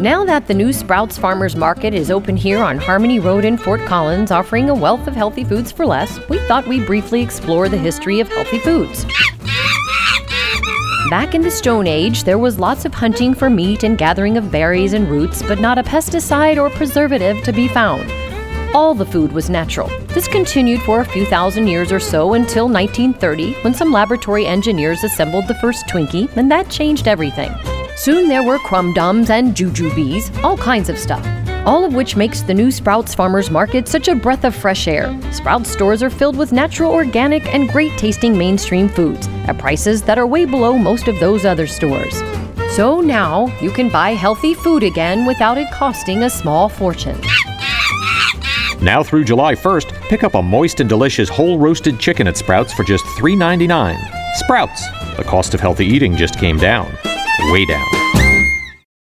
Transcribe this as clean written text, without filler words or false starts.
Now that the new Sprouts Farmers Market is open here on Harmony Road in Fort Collins, offering a wealth of healthy foods for less, we thought we'd briefly explore the history of healthy foods. Back in the Stone Age, there was lots of hunting for meat and gathering of berries and roots, but not a pesticide or preservative to be found. All the food was natural. This continued for a few thousand years or so until 1930, when some laboratory engineers assembled the first Twinkie, and that changed everything. Soon there were Crumb Dums and Jujubes, all kinds of stuff, all of which makes the new Sprouts Farmers Market such a breath of fresh air. Sprouts stores are filled with natural, organic, and great-tasting mainstream foods at prices that are way below most of those other stores. So now you can buy healthy food again without it costing a small fortune. Now through July 1st, pick up a moist and delicious whole roasted chicken at Sprouts for just $3.99. Sprouts, the cost of healthy eating just came down. Way down.